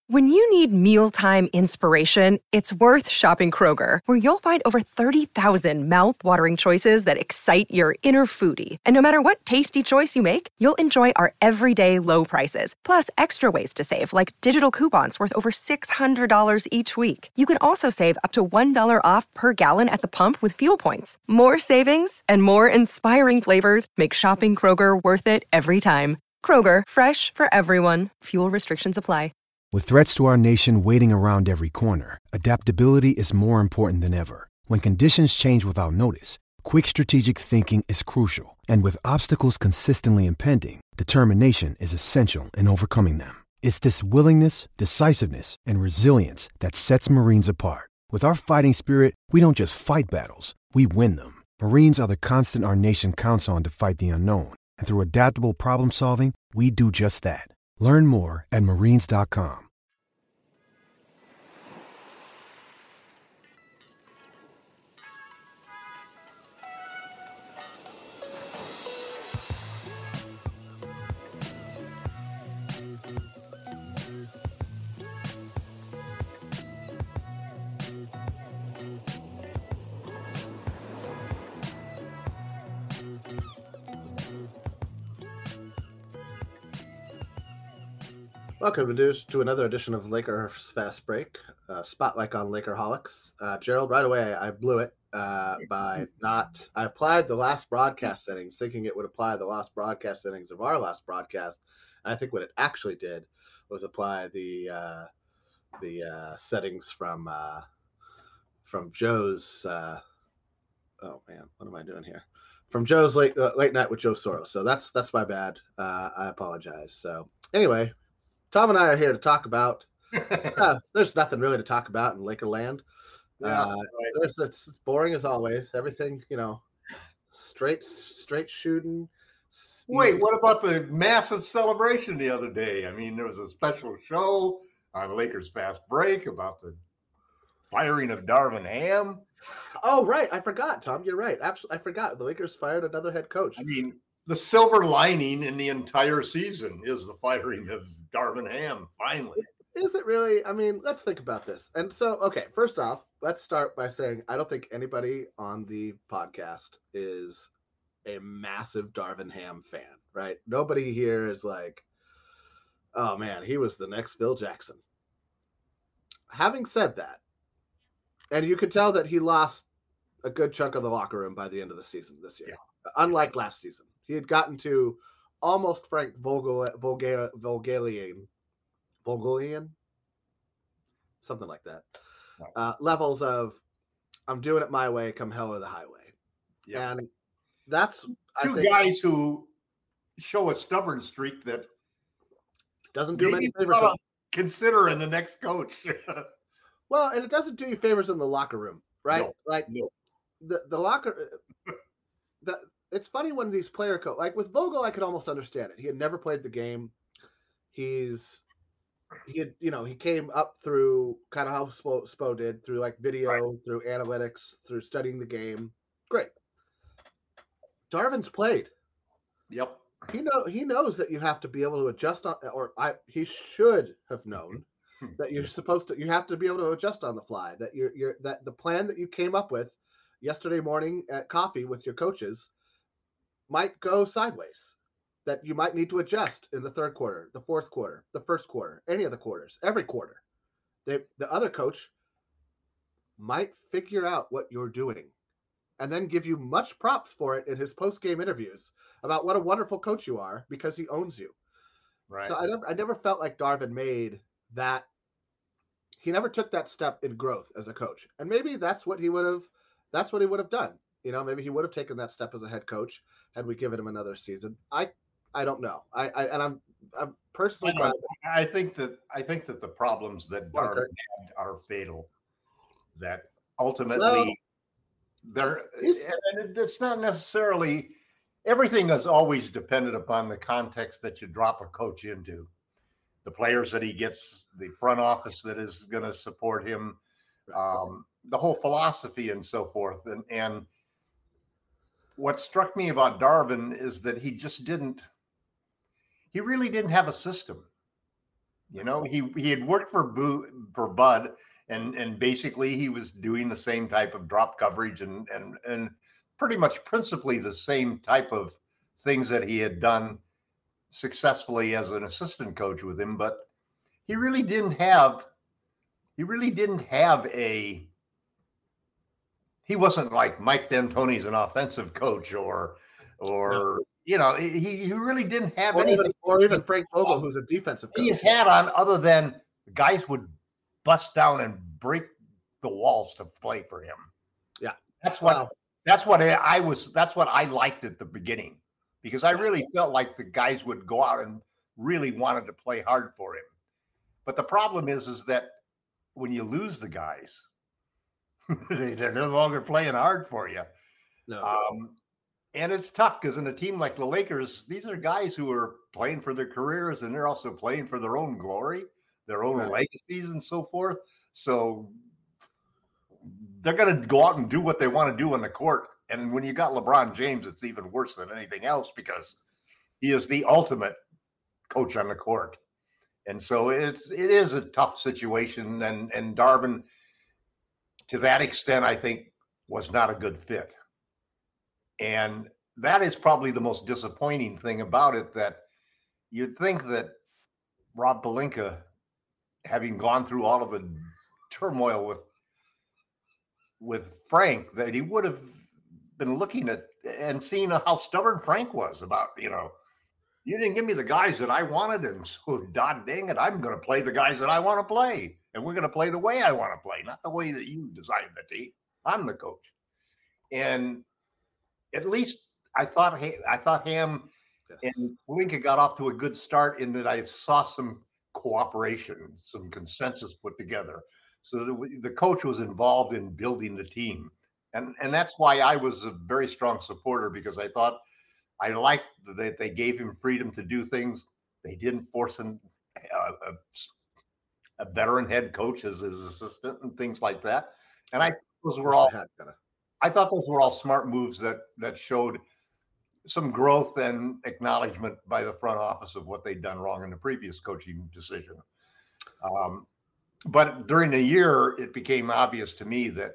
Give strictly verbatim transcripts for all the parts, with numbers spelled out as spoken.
When you need mealtime inspiration, it's worth shopping Kroger, where you'll find over thirty thousand mouth-watering choices that excite your inner foodie. And no matter what tasty choice you make, you'll enjoy our everyday low prices, plus extra ways to save, like digital coupons worth over six hundred dollars each week. You can also save up to one dollar off per gallon at the pump with fuel points. More savings and more inspiring flavors make shopping Kroger worth it every time. Kroger, fresh for everyone. Fuel restrictions apply. With threats to our nation waiting around every corner, adaptability is more important than ever. When conditions change without notice, quick strategic thinking is crucial. And with obstacles consistently impending, determination is essential in overcoming them. It's this willingness, decisiveness, and resilience that sets Marines apart. With our fighting spirit, we don't just fight battles, we win them. Marines are the constant our nation counts on to fight the unknown. And through adaptable problem solving, we do just that. Learn more at marines dot com. Welcome to another edition of Lakers Fast Break, uh, Spotlight on Lakerholics. Uh, Gerald, right away, I blew it uh, by not – I applied the last broadcast settings, thinking it would apply the last broadcast settings of our last broadcast. And I think what it actually did was apply the uh, the uh, settings from uh, from Joe's uh, – oh, man, what am I doing here? From Joe's late uh, late night with Joe Soros. So that's that's my bad. Uh, I apologize. So anyway – Tom and I are here to talk about. Uh, there's nothing really to talk about in Lakerland. Yeah, uh, right. There's it's, it's boring as always. Everything, you know, straight straight shooting. Wait, easy. what about the massive celebration the other day? I mean, there was a special show on Lakers Fast Break about the firing of Darvin Ham. Oh, right. I forgot, Tom. You're right. Absolutely, I forgot. The Lakers fired another head coach. I mean, the silver lining in the entire season is the firing of Darvin Ham, finally. Is it really? I mean, let's think about this. And so, okay, first off, let's start by saying I don't think anybody on the podcast is a massive Darvin Ham fan, right? Nobody here is like, oh, man, he was the next Phil Jackson. Having said that, and you could tell that he lost a good chunk of the locker room by the end of the season this year, yeah. Unlike last season. He had gotten to almost Frank Vogel, Vogel, Vogelian, Vogelian, something like that. Right. Uh, levels of, I'm doing it my way, come hell or the highway. Yeah. And that's two I think, guys who show a stubborn streak that doesn't do many favors. Consider in the next coach. Well, and it doesn't do you favors in the locker room, right? No, like no. the the locker. The it's funny when these player coach like with Vogel, I could almost understand it. He had never played the game. He's he had you know he came up through kind of how Spo, Spo did through like video, right. through analytics, through studying the game. Great. Darvin's played. Yep. He know he knows that you have to be able to adjust on, or I he should have known that you're supposed to you have to be able to adjust on the fly. That you're you're that the plan that you came up with yesterday morning at coffee with your coaches might go sideways. That you might need to adjust in the third quarter, the fourth quarter, the first quarter, any of the quarters, every quarter. They, the other coach might figure out what you're doing and then give you much props for it in his post-game interviews about what a wonderful coach you are because he owns you. Right. So I never, I never felt like Darvin made that. He never took that step in growth as a coach. And maybe that's what he would have, that's what he would have done. You know, maybe he would have taken that step as a head coach had we given him another season. I, I don't know. I, I and I'm, I'm personally. I, I think that I think that the problems that Darvin had are fatal. That ultimately, well, they're and it's not necessarily everything is always dependent upon the context that you drop a coach into, the players that he gets, the front office that is going to support him, um, the whole philosophy and so forth. And and what struck me about Darvin is that he just didn't. He really didn't have a system. You know, he he had worked for Boo, for Bud, and and basically he was doing the same type of drop coverage and and and pretty much principally the same type of things that he had done successfully as an assistant coach with him, but he really didn't have he really didn't have a he wasn't like Mike D'Antoni's an offensive coach or or no. you know, he, he really didn't have or anything. Even, or even Frank Vogel, who's a defensive coach. He has had on other than guys would bust down and break the walls to play for him. Yeah. That's what wow. that's what I was that's what I liked at the beginning, because I really felt like the guys would go out and really wanted to play hard for him. But the problem is, is that when you lose the guys, they, they're no longer playing hard for you. No. Um, and it's tough because in a team like the Lakers, these are guys who are playing for their careers, and they're also playing for their own glory, their own right. legacies and so forth. So they're going to go out and do what they want to do on the court. And when you got LeBron James, it's even worse than anything else because he is the ultimate coach on the court. And so it's, it is a tough situation. And, and Darvin, to that extent, I think was not a good fit. And that is probably the most disappointing thing about it, that you'd think that Rob Pelinka, having gone through all of the turmoil with, with Frank, that he would have been looking at and seeing how stubborn Frank was about, you know, you didn't give me the guys that I wanted, and so dog dang it, I'm going to play the guys that I want to play, and we're going to play the way I want to play, not the way that you designed the team. I'm the coach. And at least I thought I thought Ham yes. and Pelinka got off to a good start in that I saw some cooperation, some consensus put together. So the, the coach was involved in building the team. And, and that's why I was a very strong supporter, because I thought I liked that they gave him freedom to do things. They didn't force him uh, a, a veteran head coach as his assistant and things like that. And I those were all I thought those were all smart moves that that showed some growth and acknowledgement by the front office of what they'd done wrong in the previous coaching decision. Um, but during the year, it became obvious to me that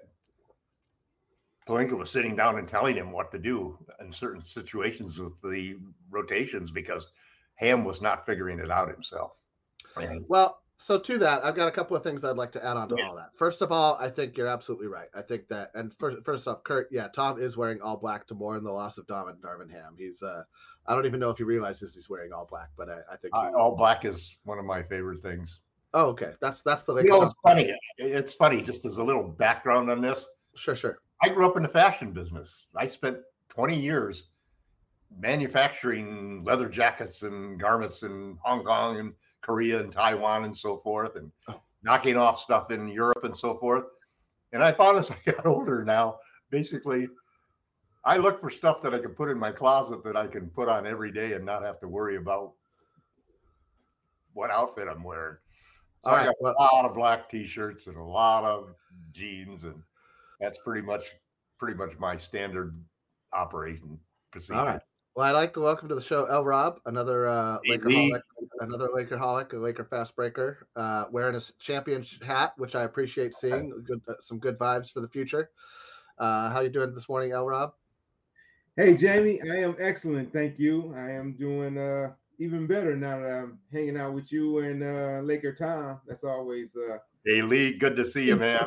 Pelinka was sitting down and telling him what to do in certain situations with the rotations because Ham was not figuring it out himself. And, well, so to that, I've got a couple of things I'd like to add on to yeah. all that. First of all, I think you're absolutely right. I think that, and first, first off, Kurt, yeah, Tom is wearing all black to mourn the loss of Darvin, Darvin Ham. He's, uh, I don't even know if he realizes he's wearing all black, but I, I think uh, he, all black is one of my favorite things. Oh, okay. That's that's the. You know, it's funny. It's funny. Just as a little background on this. Sure, sure. I grew up in the fashion business. I spent twenty years manufacturing leather jackets and garments in Hong Kong and Korea and Taiwan and so forth, and oh. knocking off stuff in Europe and so forth. And I found as I got older now, basically, I look for stuff that I can put in my closet that I can put on every day and not have to worry about what outfit I'm wearing. So I got a lot of black T-shirts and a lot of jeans, and that's pretty much pretty much my standard operation procedure. All right. Well, I'd like to welcome to the show El Rob, another uh, Lakerholic, another Lakerholic, a Laker fast breaker, uh, wearing a champion hat, which I appreciate seeing. Good, uh, some good vibes for the future. Uh, how you doing this morning, El Rob? Hey, Jamie, I am excellent, thank you. I am doing uh, even better now that I'm hanging out with you and uh, Laker Tom. That's always. Uh, hey, Lee, good to see you, man.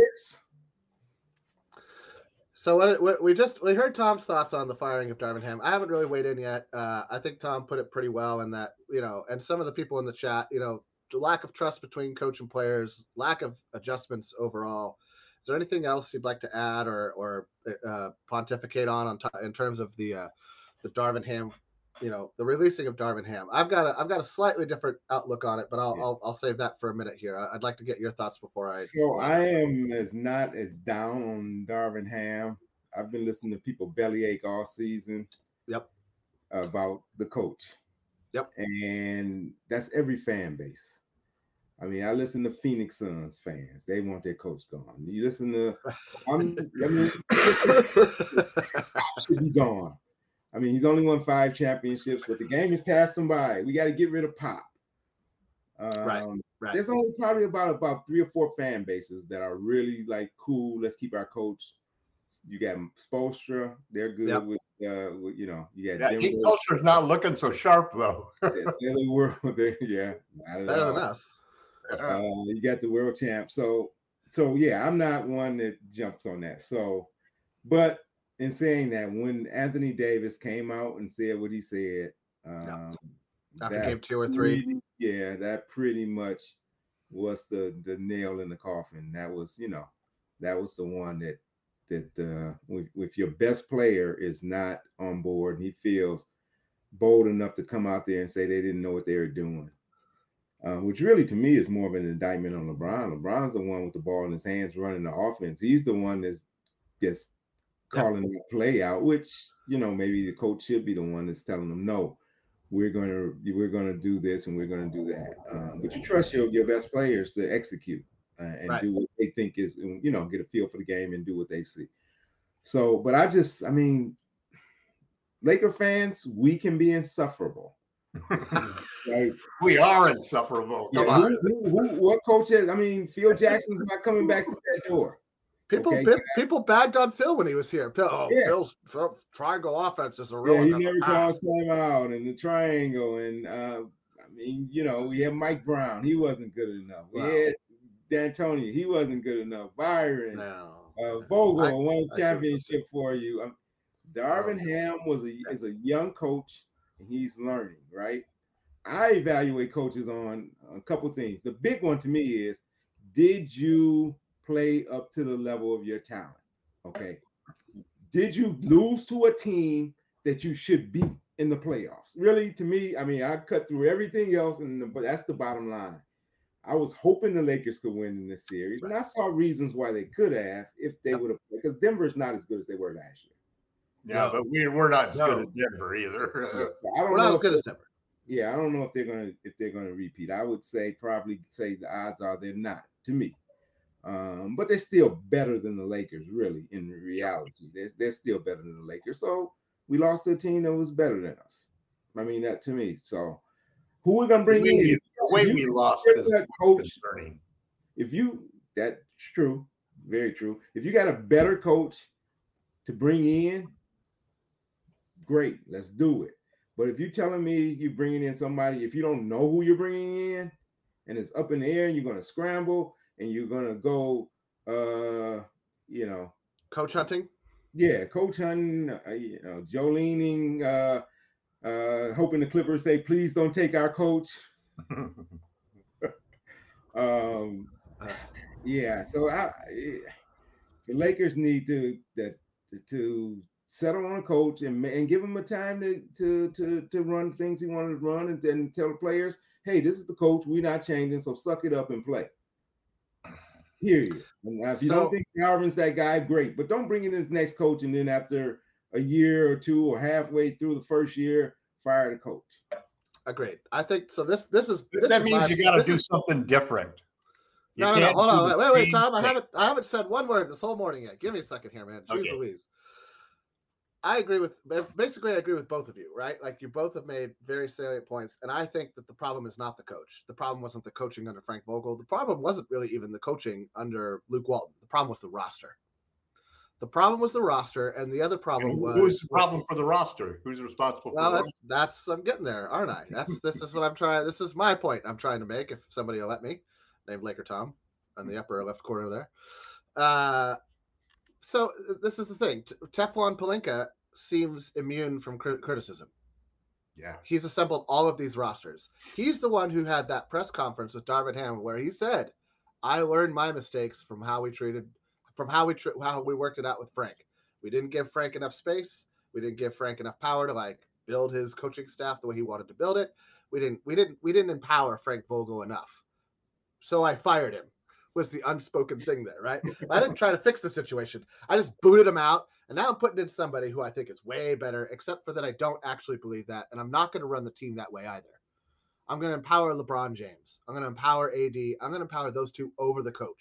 So what, we just we heard Tom's thoughts on the firing of Darvin Ham. I haven't really weighed in yet. Uh, I think Tom put it pretty well in that, you know, and some of the people in the chat, you know, lack of trust between coach and players, lack of adjustments overall. Is there anything else you'd like to add or or uh, pontificate on, on t- in terms of the uh, the Darvin Ham, you know, the releasing of Darvin Ham? I've got a I've got a slightly different outlook on it, but I'll yeah. I'll, I'll save that for a minute here. I'd like to get your thoughts before I. So I am as not as down on Darvin Ham. I've been listening to people bellyache all season. Yep. About the coach. Yep. And that's every fan base. I mean, I listen to Phoenix Suns fans. They want their coach gone. You listen to, I'm, I mean, should be gone. I mean, he's only won five championships, but the game has passed him by. We got to get rid of Pop. Um, right, right. There's only probably about about three or four fan bases that are really like cool. Let's keep our coach. You got Spoelstra, they're good yep. with, uh, with, you know, you got yeah, Denver. Culture's not looking so sharp though. yeah, world, yeah, better than us. Uh, you got the world champ, so so yeah, I'm not one that jumps on that. So, but in saying that, when Anthony Davis came out and said what he said, um, yep. after game two or three, pretty, yeah, that pretty much was the the nail in the coffin. That was, you know, that was the one that. that uh, if, if your best player is not on board and he feels bold enough to come out there and say they didn't know what they were doing, uh, which really to me is more of an indictment on LeBron. LeBron's the one with the ball in his hands running the offense. He's the one that's just calling the play out, which, you know, maybe the coach should be the one that's telling them, no, we're going to we're going to do this and we're going to do that. Um, but you trust your, your best players to execute. Uh, and right. do what they think is, you know, get a feel for the game and do what they see. So, but I just, I mean, Laker fans, we can be insufferable. Like, we are insufferable. Come yeah, on. Who, who, who, what coach is? I mean, Phil Jackson's not coming back to that door. People, okay? people bagged on Phil when he was here. Oh, yeah. Phil's Phil, triangle offense is a real. Yeah, he never calls time out and the triangle, and uh, I mean, you know, we had Mike Brown. He wasn't good enough. We wow. had D'Antoni, he wasn't good enough. Byron, no. uh, Vogel I, won a championship for you. Um, Darvin oh. Ham was a is a young coach, and he's learning. Right? I evaluate coaches on a couple things. The big one to me is, did you play up to the level of your talent? Okay. Did you lose to a team that you should beat in the playoffs? Really, to me, I mean, I cut through everything else, and but that's the bottom line. I was hoping the Lakers could win in this series, and I saw reasons why they could have if they would have played, because Denver's not as good as they were last year. Yeah, no. but we, we're not as no. good as Denver either. Yeah, so I don't we're know not as good as Denver. Yeah, I don't know if they're gonna if they're gonna repeat. I would say probably say the odds are they're not, to me. Um, but they're still better than the Lakers, really, in reality. They're, they're still better than the Lakers. So we lost to a team that was better than us. I mean, that to me. So who we're gonna bring the in? The way we lost is coach. Concerning. If you that's true, very true. If you got a better coach to bring in, great, let's do it. But if you're telling me you're bringing in somebody, if you don't know who you're bringing in, and it's up in the air, and you're gonna scramble, and you're gonna go, uh, you know, coach hunting. Yeah, coach hunting. Uh, you know, Joe leaning, uh, uh, hoping the Clippers say, "Please don't take our coach." um, yeah. So I, the Lakers need to that to settle on a coach and and give him a time to to to to run things he wanted to run, and then tell the players, "Hey, this is the coach. We're not changing, so suck it up and play." Period. And if you so, don't think Darvin's that guy, great. But don't bring in his next coach and then after a year or two or halfway through the first year, fire the coach. Agreed. I think so. This this is this that is means my, you got to do is, something different. You no, no, no, hold on. Wait, wait, Tom. I haven't I haven't said one word this whole morning yet. Give me a second here, man. Jeez okay. Louise. I agree with basically I agree with both of you, right? Like you both have made very salient points, and I think that the problem is not the coach. The problem wasn't the coaching under Frank Vogel. The problem wasn't really even the coaching under Luke Walton. The problem was the roster. The problem was the roster, and the other problem and was who's the problem for the roster? Who's responsible well, for that, that's I'm getting there, aren't I? That's this is what I'm trying. This is my point I'm trying to make. If somebody will let me, named Laker Tom, on the upper left corner there. Uh, so this is the thing. Teflon Pelinka seems immune from criticism. Yeah. He's assembled all of these rosters. He's the one who had that press conference with Darvin Ham where he said, I learned my mistakes from how we treated, from how we, tra- how we worked it out with Frank. We didn't give Frank enough space. We didn't give Frank enough power to like build his coaching staff the way he wanted to build it. We didn't, we didn't, we didn't empower Frank Vogel enough. So I fired him. Was the unspoken thing there, right? I didn't try to fix the situation. I just booted him out, and now I'm putting in somebody who I think is way better, except for that I don't actually believe that, and I'm not going to run the team that way either. I'm going to empower LeBron James. I'm going to empower A D. I'm going to empower those two over the coach.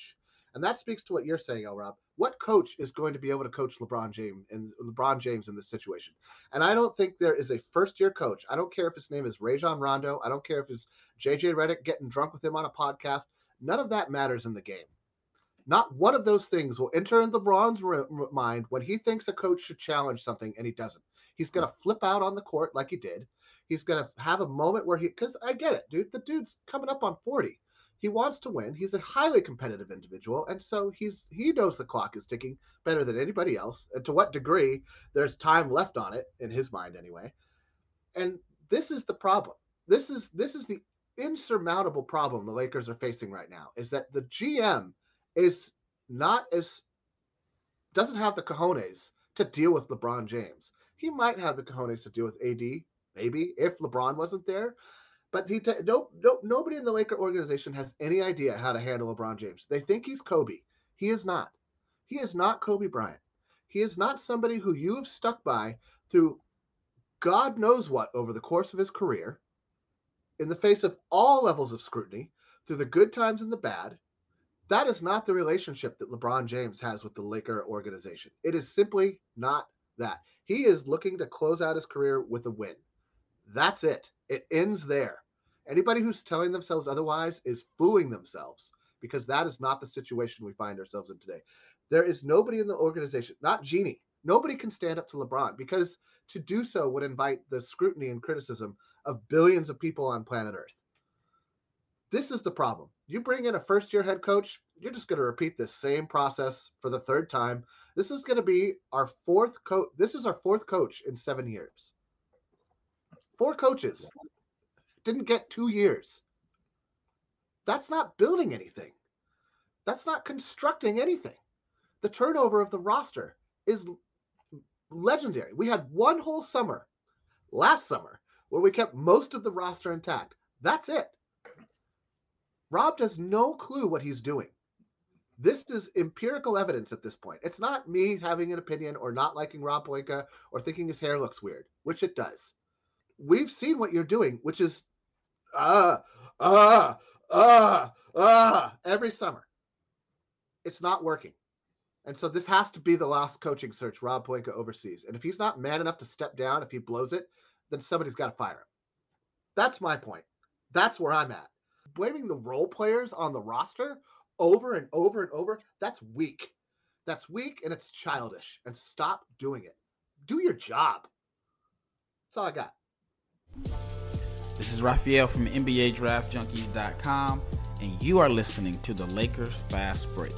And that speaks to what you're saying, El Rob. What coach is going to be able to coach LeBron James and LeBron James in this situation? And I don't think there is a first-year coach. I don't care if his name is Rajon Rondo. I don't care if it's J J Redick getting drunk with him on a podcast. None of that matters in the game. Not one of those things will enter in LeBron's mind when he thinks a coach should challenge something and he doesn't. He's going to flip out on the court like he did. He's going to have a moment where he, because I get it, dude. The dude's coming up on forty. He wants to win. He's a highly competitive individual. And so he's he knows the clock is ticking better than anybody else. And to what degree there's time left on it, in his mind anyway. And this is the problem. This is this is the insurmountable problem the Lakers are facing right now, is that the G M is not as doesn't have the cojones to deal with LeBron James. He might have the cojones to deal with A D, maybe, if LeBron wasn't there. But he t- no, no, nobody in the Laker organization has any idea how to handle LeBron James. They think he's Kobe. He is not. He is not Kobe Bryant. He is not somebody who you have stuck by through God knows what over the course of his career, in the face of all levels of scrutiny, through the good times and the bad. That is not the relationship that LeBron James has with the Laker organization. It is simply not that. He is looking to close out his career with a win. That's it. It ends there. Anybody who's telling themselves otherwise is fooling themselves, because that is not the situation we find ourselves in today. There is nobody in the organization, not Jeannie. Nobody can stand up to LeBron, because to do so would invite the scrutiny and criticism of billions of people on planet Earth. This is the problem. You bring in a first-year head coach, you're just going to repeat this same process for the third time. This is going to be our fourth coach. This is our fourth coach in seven years. Four coaches didn't get two years. That's not building anything. That's not constructing anything. The turnover of the roster is legendary. We had one whole summer last summer where we kept most of the roster intact. That's it. Rob has no clue what he's doing. This is empirical evidence at this point. It's not me having an opinion or not liking Rob Pelinka or thinking his hair looks weird, which it does. We've seen what you're doing, which is ah, ah, ah, ah, every summer. It's not working. And so this has to be the last coaching search Rob Pelinka oversees. And if he's not man enough to step down, if he blows it, then somebody's got to fire him. That's my point. That's where I'm at. Blaming the role players on the roster over and over and over, that's weak. That's weak and it's childish. And stop doing it. Do your job. That's all I got. This is Raphael from N B A Draft Junkies dot com, and you are listening to the Lakers Fast Break.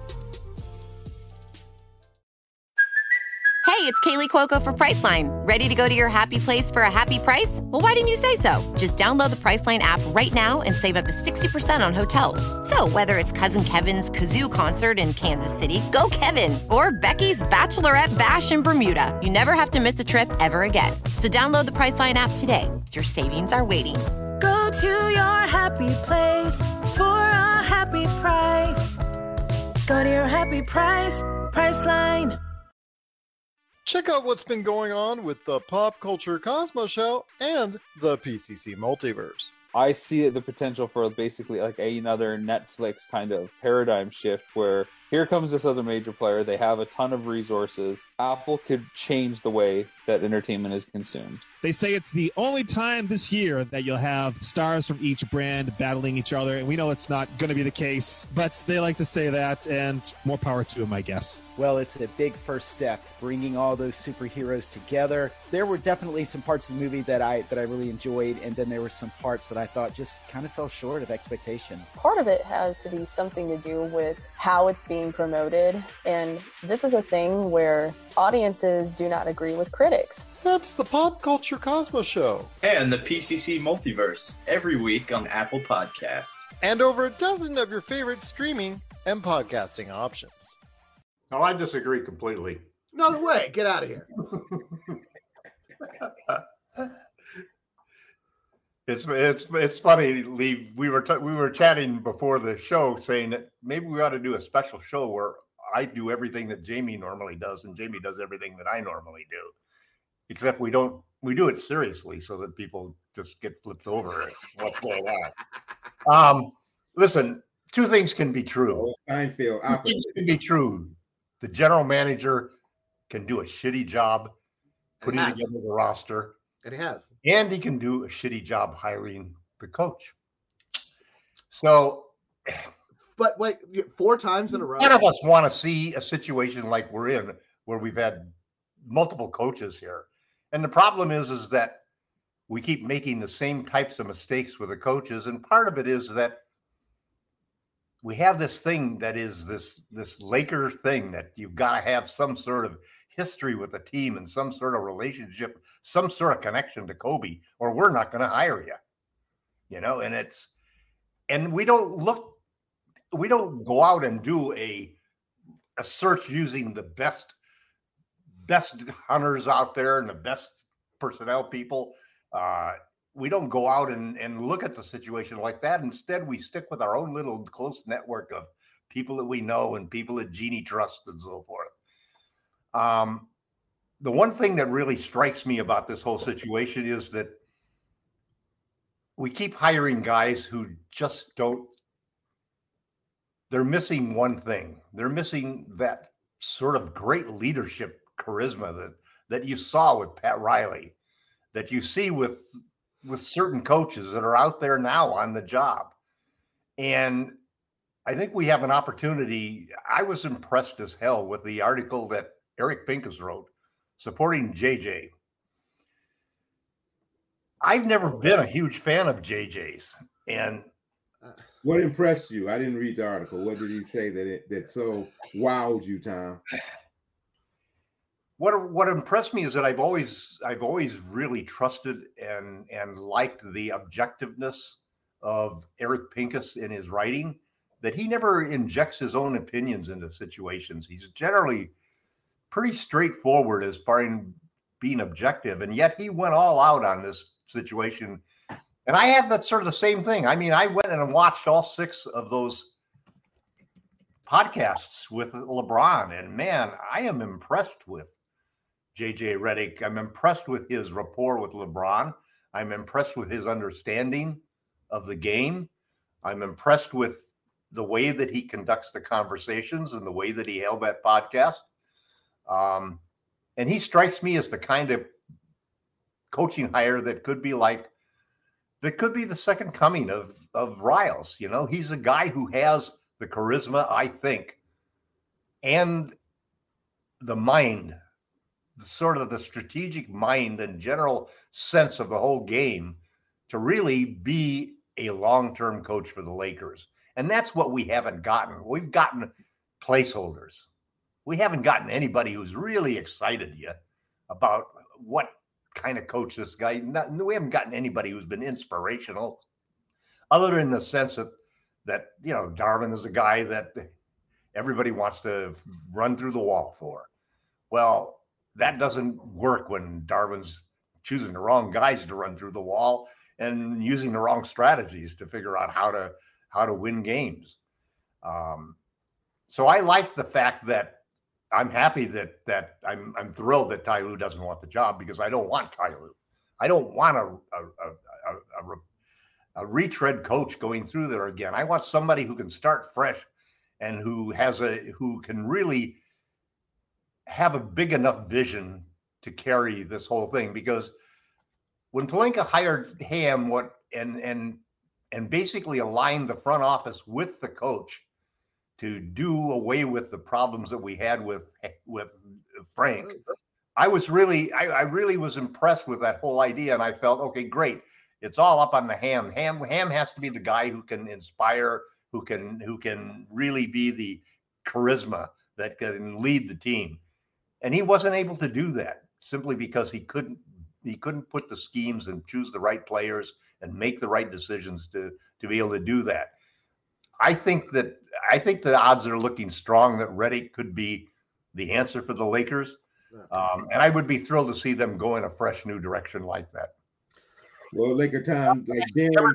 Hey, it's Kaylee Cuoco for Priceline. Ready to go to your happy place for a happy price? Well, why didn't you say so? Just download the Priceline app right now and save up to sixty percent on hotels. So whether it's Cousin Kevin's Kazoo Concert in Kansas City, go Kevin, or Becky's Bachelorette Bash in Bermuda, you never have to miss a trip ever again. So download the Priceline app today. Your savings are waiting. Go to your happy place for a happy price. Go to your happy price, Priceline. Check out what's been going on with the Pop Culture Cosmos Show and the P C C Multiverse. I see the potential for basically like another Netflix kind of paradigm shift where here comes this other major player. They have a ton of resources. Apple could change the way that entertainment is consumed. They say it's the only time this year that you'll have stars from each brand battling each other, and we know it's not going to be the case, but they like to say that, and more power to them, I guess. Well, it's a big first step, bringing all those superheroes together. There were definitely some parts of the movie that I that I really enjoyed, and then there were some parts that I thought just kind of fell short of expectation. Part of it has to be something to do with how it's being promoted, and this is a thing where audiences do not agree with critics. That's the Pop Culture Cosmos Show. And the P C C Multiverse, every week on Apple Podcasts. And over a dozen of your favorite streaming and podcasting options. No, I disagree completely. No way. Get out of here. It's it's it's funny, Lee. We were t- we were chatting before the show, saying that maybe we ought to do a special show where I do everything that Jamie normally does, and Jamie does everything that I normally do. Except we don't we do it seriously, so that people just get flipped over at what's going on. Um, listen, two things can be true. Oh, Seinfeld, two things can be true. The general manager can do a shitty job putting together the roster. And he has. And he can do a shitty job hiring the coach. So, but wait, four times in a row. None of us want to see a situation like we're in, where we've had multiple coaches here. And the problem is, is that we keep making the same types of mistakes with the coaches. And part of it is that we have this thing that is this, this Laker thing that you've got to have some sort of history with the team and some sort of relationship, some sort of connection to Kobe, or we're not going to hire you. You know, and it's, and we don't look, we don't go out and do a, a search using the best, best hunters out there and the best personnel people. Uh, we don't go out and, and look at the situation like that. Instead, we stick with our own little close network of people that we know and people that Jeannie trusts and so forth. Um, the one thing that really strikes me about this whole situation is that we keep hiring guys who just don't, they're missing one thing. They're missing that sort of great leadership charisma that, that you saw with Pat Riley, that you see with, with certain coaches that are out there now on the job. And I think we have an opportunity. I was impressed as hell with the article that Eric Pincus wrote supporting J J. I've never been a huge fan of J J's. And what impressed you? I didn't read the article. What did he say that it, that so wowed you, Tom? What what impressed me is that I've always I've always really trusted and and liked the objectiveness of Eric Pincus in his writing, that he never injects his own opinions into situations. He's generally pretty straightforward as far as being objective, and yet he went all out on this situation. And I have that sort of the same thing. I mean, I went and watched all six of those podcasts with LeBron, and man, I am impressed with J J Redick. I'm impressed with his rapport with LeBron. I'm impressed with his understanding of the game. I'm impressed with the way that he conducts the conversations and the way that he held that podcast. Um, and he strikes me as the kind of coaching hire that could be like, that could be the second coming of, of Riles. You know, he's a guy who has the charisma, I think, and the mind, the sort of the strategic mind and general sense of the whole game to really be a long-term coach for the Lakers. And that's what we haven't gotten. We've gotten placeholders. We haven't gotten anybody who's really excited yet about what kind of coach this guy. Not, we haven't gotten anybody who's been inspirational, other than the sense that, that, you know, Darvin is a guy that everybody wants to run through the wall for. Well, that doesn't work when Darvin's choosing the wrong guys to run through the wall and using the wrong strategies to figure out how to how to win games. Um, so I like the fact that I'm happy that that I'm I'm thrilled that Ty Lue doesn't want the job, because I don't want Ty Lue. I don't want a a, a, a, a retread coach going through there again. I want somebody who can start fresh and who has a who can really have a big enough vision to carry this whole thing. Because when Pelinka hired Ham, what and and and basically aligned the front office with the coach to do away with the problems that we had with with Frank, I was really I, I really was impressed with that whole idea, and I felt, okay, great. It's all up on the Ham. Ham Ham has to be the guy who can inspire, who can who can really be the charisma that can lead the team. And he wasn't able to do that simply because he couldn't he couldn't put the schemes and choose the right players and make the right decisions to to be able to do that. I think that I think the odds are looking strong that Redick could be the answer for the Lakers. Um, and I would be thrilled to see them go in a fresh new direction like that. Well, Laker time, like Darren,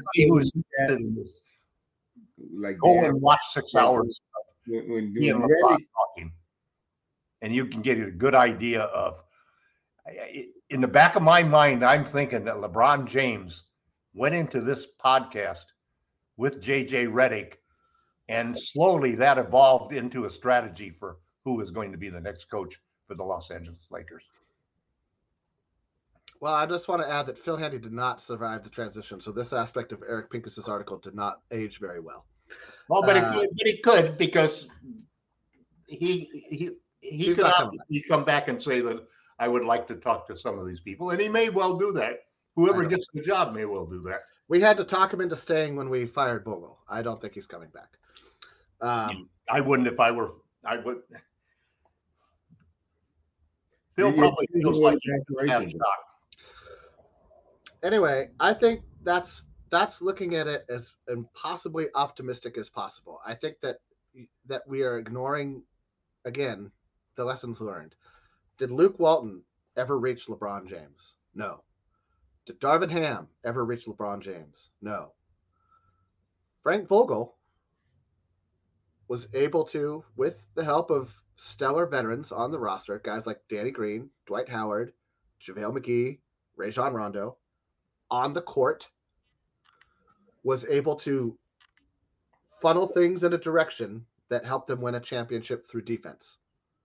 like go and watch six hours when, when, when when talking, and you can get a good idea of. In the back of my mind, I'm thinking that LeBron James went into this podcast with J J Redick And slowly that evolved into a strategy for who is going to be the next coach for the Los Angeles Lakers. Well, I just want to add that Phil Handy did not survive the transition, so this aspect of Eric Pincus's article did not age very well. Well, but, uh, it, could, but it could because he he he could obviously come back and say that I would like to talk to some of these people, and he may well do that. Whoever gets the job may well do that. We had to talk him into staying when we fired Vogel. I don't think he's coming back. Um, I wouldn't if I were. I would. Phil probably feels like he has stock. Anyway, I think that's that's looking at it as impossibly optimistic as possible. I think that that we are ignoring, again, the lessons learned. Did Luke Walton ever reach LeBron James? No. Did Darvin Ham ever reach LeBron James? No. Frank Vogel was able to, with the help of stellar veterans on the roster, guys like Danny Green, Dwight Howard, JaVale McGee, Rajon Rondo, on the court, was able to funnel things in a direction that helped them win a championship through defense.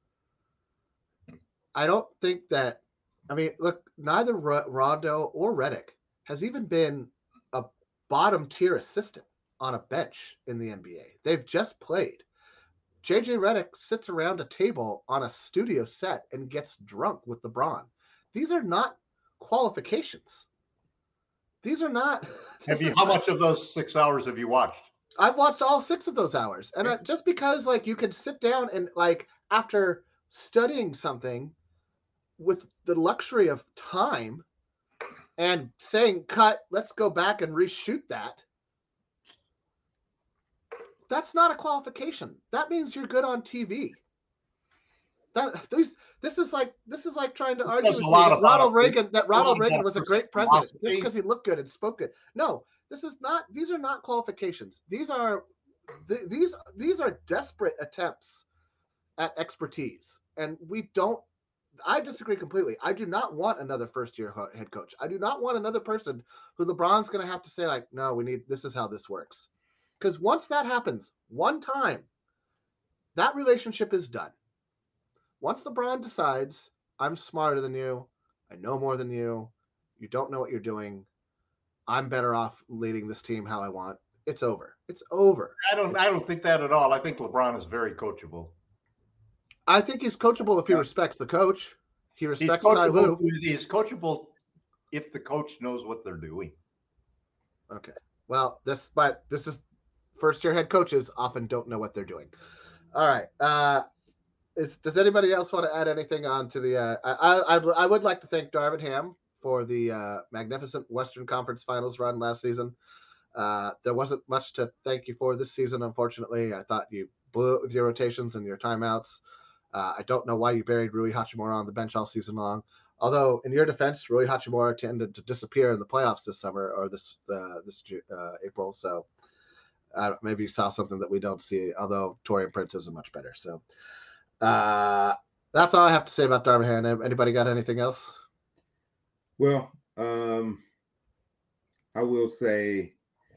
I don't think that, I mean, look, neither Rondo or Redick has even been a bottom tier assistant on a bench in the N B A. They've just played. J J Redick sits around a table on a studio set and gets drunk with LeBron. These are not qualifications. These are not. Have you? How much of those six hours have you watched? I've watched all six of those hours, and I, just because like you could sit down and like after studying something with the luxury of time and saying, "Cut, let's go back and reshoot that." That's not a qualification. That means you're good on T V. That these this is like this is like trying to It argue says with a you lot that about Ronald it. Reagan that It's a lot Ronald Reagan about was a personal great president just philosophy. because he looked good and spoke good. No, this is not. These are not qualifications. These are th- these these are desperate attempts at expertise, and we don't. I disagree completely. I do not want another first-year ho- head coach. I do not want another person who LeBron's going to have to say like, "No, we need. This is how this works." Because once that happens, one time, that relationship is done. Once LeBron decides, I'm smarter than you, I know more than you, you don't know what you're doing, I'm better off leading this team how I want, it's over. It's over. I don't. I don't think that at all. I think LeBron is very coachable. I think he's coachable if he respects the coach. He He's respects Ty coachable. Lue. He's coachable if the coach knows what they're doing. Okay. Well, this but this is first year head coaches often don't know what they're doing. All right. Uh, is, does anybody else want to add anything on to the? Uh, I, I I would like to thank Darvin Ham for the uh, magnificent Western Conference Finals run last season. Uh, there wasn't much to thank you for this season, unfortunately. I thought you blew it with your rotations and your timeouts. Uh, I don't know why you buried Rui Hachimura on the bench all season long. Although, in your defense, Rui Hachimura tended to disappear in the playoffs this summer or this uh, this uh, April. So uh, maybe you saw something that we don't see. Although Torian Prince isn't much better. So uh, that's all I have to say about Darvin Ham. Anybody got anything else? Well, um, I will say,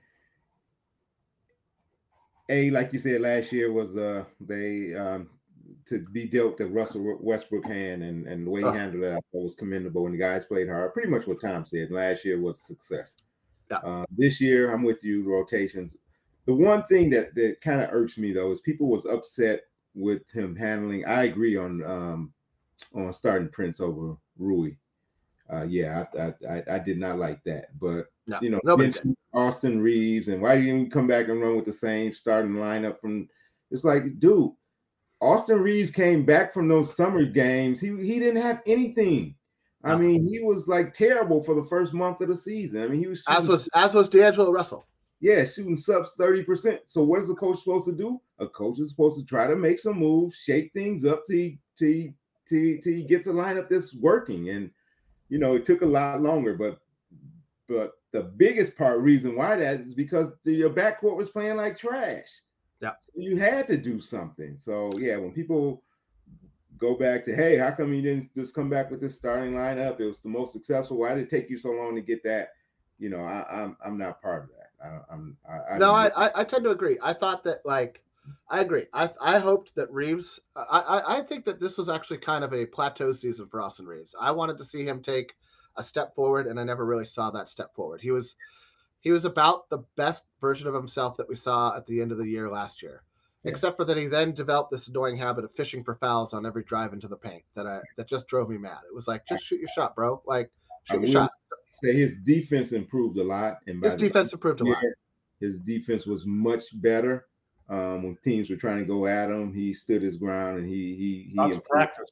a like you said, last year was uh they um. to be dealt the Russell Westbrook hand and, and the way he Oh. handled it, I thought was commendable. And the guys played hard. Pretty much what Tom said. Last year was a success. Yeah. Uh, this year, I'm with you. Rotations. The one thing that that kind of irks me though is people was upset with him handling. I agree on um, on starting Prince over Rui. Uh, yeah, I, I I I did not like that. But No, you know, nobody benching Austin Reeves, and why do you even come back and run with the same starting lineup from? It's like, dude. Austin Reeves came back from those summer games. He he didn't have anything. I mean, he was like terrible for the first month of the season. I mean, he was As shooting- was as was D'Angelo Russell. yeah, shooting subs thirty percent. So what is the coach supposed to do? A coach is supposed to try to make some moves, shake things up till he, till he, till he, till he gets a lineup that's working. And you know, it took a lot longer, but but the biggest part reason why that is because the, your backcourt was playing like trash. Yeah. So you had to do something. So yeah, when people go back to, hey, how come you didn't just come back with this starting lineup? It was the most successful. Why did it take you so long to get that? You know, I, I'm I'm not part of that. I, I'm. I, I no, I, I I tend to agree. I thought that like. I agree. I I hoped that Reeves. I, I I think that this was actually kind of a plateau season for Austin Reeves. I wanted to see him take a step forward, and I never really saw that step forward. He was he was about the best version of himself that we saw at the end of the year last year, yeah. except for that he then developed this annoying habit of fishing for fouls on every drive into the paint that I that just drove me mad. It was like, just shoot your shot, bro. Like shoot I your shot. Say his defense improved a lot, and by his defense improved a lot. His defense was much better. Um, when teams were trying to go at him, he stood his ground, and he he he lots of practice.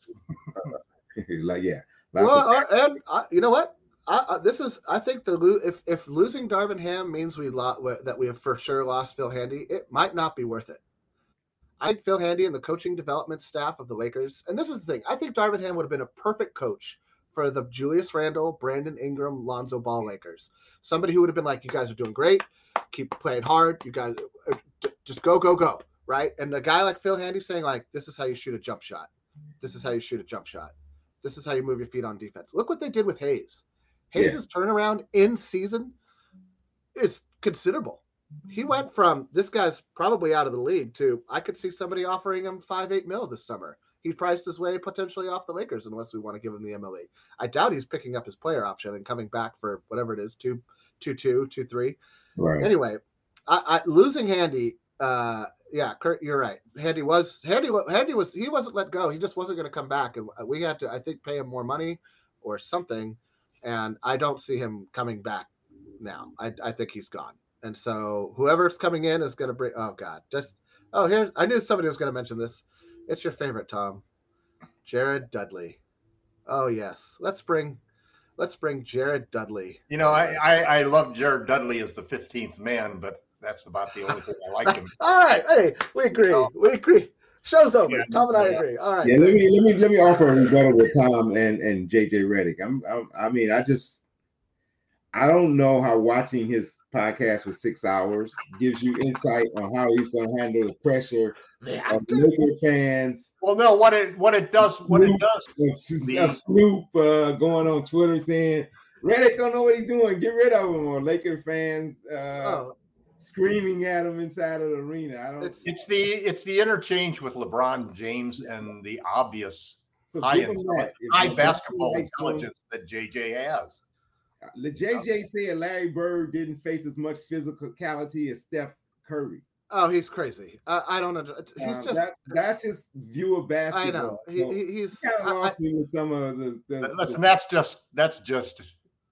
like yeah. Well, uh, and uh, you know what? I, uh, this is I think the lo- if if losing Darvin Ham means we lo- that we have for sure lost Phil Handy, it might not be worth it. I think Phil Handy and the coaching development staff of the Lakers, and this is the thing, I think Darvin Ham would have been a perfect coach for the Julius Randle, Brandon Ingram, Lonzo Ball Lakers. Somebody who would have been like, you guys are doing great. Keep playing hard. You guys uh, just go, go, go. Right. And a guy like Phil Handy saying like, this is how you shoot a jump shot. This is how you shoot a jump shot. This is how you move your feet on defense. Look what they did with Hayes. Hayes' yeah. turnaround in season is considerable. He went from this guy's probably out of the league to I could see somebody offering him five, eight mil this summer. He priced his way potentially off the Lakers unless we want to give him the M L E. I doubt he's picking up his player option and coming back for whatever it is, two, two, two, two, three. Right. Anyway, I, I losing Handy. Uh, yeah, Kurt, you're right. Handy was Handy. Handy was he wasn't let go. He just wasn't going to come back, and we had to, I think, pay him more money or something. And I don't see him coming back now. I, I think he's gone. And so whoever's coming in is going to bring. Oh God, just oh here. I knew somebody was going to mention this. It's your favorite, Tom, Jared Dudley. Oh yes, let's bring. Let's bring Jared Dudley. You know, I, I, I love Jared Dudley as the fifteenth man, but that's about the only thing I like him. All right. Hey, we agree. So, we agree. Show's over. Yeah, Tom and I agree. All right. Yeah, let me let me let me offer a rebuttal with Tom and, and J J Redick. I'm, I'm I mean, I just I don't know how watching his podcast for six hours gives you insight on how he's going to handle the pressure yeah. of Laker fans. Well, no, what it what it does, what Snoop, it does, of, of Snoop uh, going on Twitter saying Redick don't know what he's doing, get rid of him, or Laker fans uh, oh. screaming at him inside of the arena. I don't. It's, it's the it's the interchange with LeBron James and the obvious so high high basketball intelligence that J J has. The J J said Larry Bird didn't face as much physicality as Steph Curry. Oh, he's crazy. Uh, I don't know. He's um, just that, that's his view of basketball. I know. He, so he, he's kind of lost I, me with some of the. the, listen, the that's just that's just.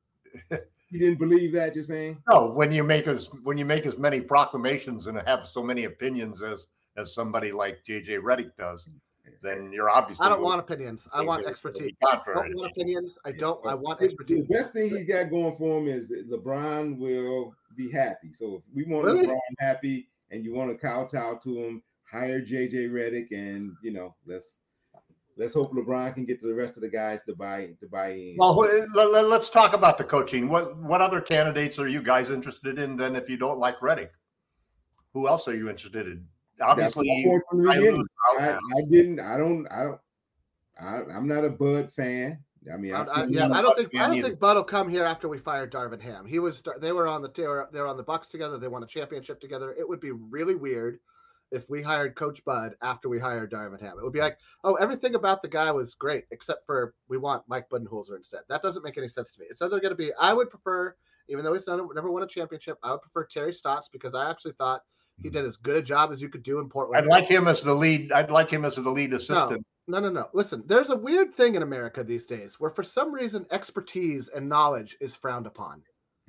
You didn't believe that you're saying? No, when you make as when you make as many proclamations and have so many opinions as as somebody like J J Redick does, then you're obviously. I don't want opinions. I want expertise. I don't want opinions. I don't. I want expertise. The best thing he got going for him is LeBron will be happy. So if we want really? LeBron happy, and you want to kowtow to him, hire J J Redick, and you know let's let's hope LeBron can get the rest of the guys to buy to buy in. Well, let's talk about the coaching. What what other candidates are you guys interested in? Then, if you don't like Redick, who else are you interested in? Obviously, I, I, I didn't. I don't. I don't. I, I'm not a Bud fan. I mean, I, yeah, I don't think. I don't think Bud will come here after we fire Darvin Ham. He was. They were on the. They were, they were on the Bucks together. They won a championship together. It would be really weird if we hired Coach Bud after we hired Darvin Ham. It would be like, oh, everything about the guy was great except for we want Mike Budenholzer instead. That doesn't make any sense to me. It's either going to be. I would prefer, even though he's done, never won a championship, I would prefer Terry Stotts because I actually thought. He did as good a job as you could do in Portland. I'd like him as the lead. I'd like him as the lead assistant. No, no, no, no. Listen, there's a weird thing in America these days where for some reason expertise and knowledge is frowned upon.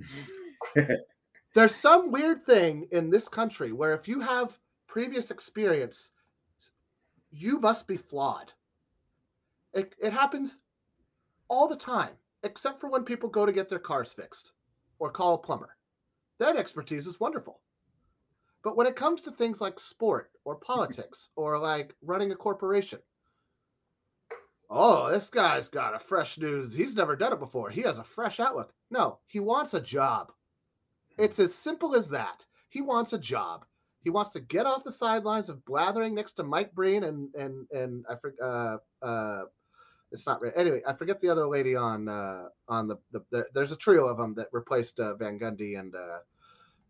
There's some weird thing in this country where if you have previous experience, you must be flawed. It, it happens all the time, except for when people go to get their cars fixed or call a plumber. That expertise is wonderful. But when it comes to things like sport or politics or like running a corporation, oh, this guy's got a fresh news. He's never done it before. He has a fresh outlook. No, he wants a job. It's as simple as that. He wants a job. He wants to get off the sidelines of blathering next to Mike Breen and and and I forget. Uh, uh, it's not right. Anyway, I forget the other lady on uh, on the the. There, there's a trio of them that replaced uh, Van Gundy and. Uh,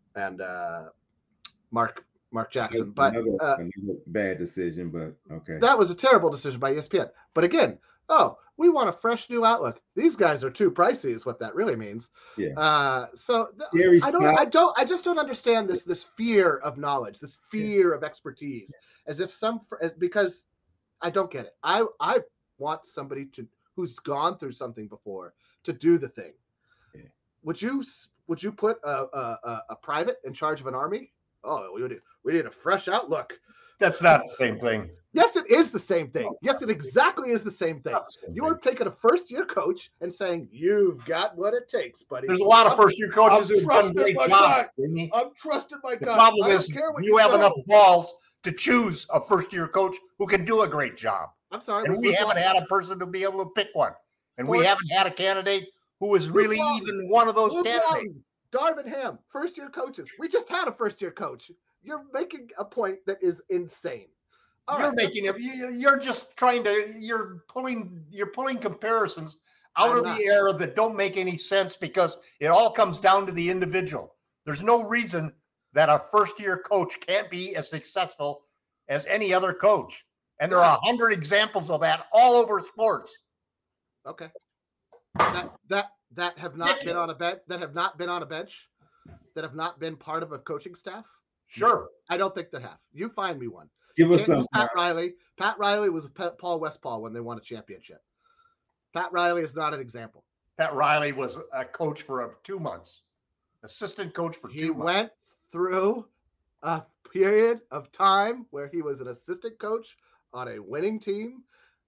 and uh, Mark Mark Jackson. That's But another, uh, another bad decision, but okay. that was a terrible decision by E S P N. But again, oh, we want a fresh new outlook. These guys are too pricey, is what that really means. Yeah. Uh, so th- I don't, I don't, I just don't understand this this fear of knowledge, this fear yeah. of expertise, as if some because I don't get it. I I want somebody to who's gone through something before to do the thing. Yeah. Would you would you put a, a a private in charge of an army? Oh, we would we need a fresh outlook. That's not the same thing. Yes, it is the same thing. Yes, it exactly is the same thing. The same you thing. Are taking a first-year coach and saying, you've got what it takes, buddy. There's a lot of first-year coaches who've done a great job. I'm trusting my the God. The problem is care what you, you have know. enough balls to choose a first-year coach who can do a great job. I'm sorry. And we haven't had a person to be able to pick one. And we haven't had a candidate who is really even one of those candidates. Darvin Ham, first-year coaches. We just had a first-year coach. You're making a point that is insane. All you're right. making it. You're just trying to. You're pulling. You're pulling comparisons out I'm of not. the air that don't make any sense because it all comes down to the individual. There's no reason that a first-year coach can't be as successful as any other coach, and there are a hundred examples of that all over sports. Okay. That that that have not Thank been you. on a bench. That have not been on a bench. That have not been part of a coaching staff. Sure. I don't think they have. You find me one. Give us some. Pat Riley. Pat Riley was Paul Westphal when they won a championship. Pat Riley is not an example. Pat Riley was a coach for a, two months, assistant coach for he two months. He went through a period of time where he was an assistant coach on a winning team.